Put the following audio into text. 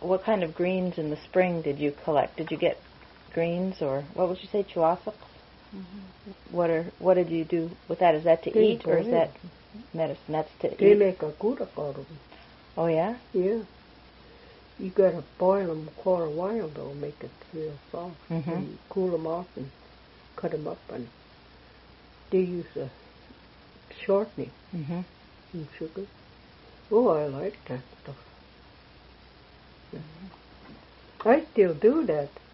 what kind of greens in the spring did you collect? Did you get greens or what would you say, chuasok? What did you do with that? Is that to eat or is that medicine? That's to They eat. make a gudok out of them. Oh yeah. Yeah. You gotta boil them quite a while though, make it real soft. Mhm. And you cool them off and cut them up, and they use a shortening Mhm. and sugar. Oh, I like that stuff. I still do that.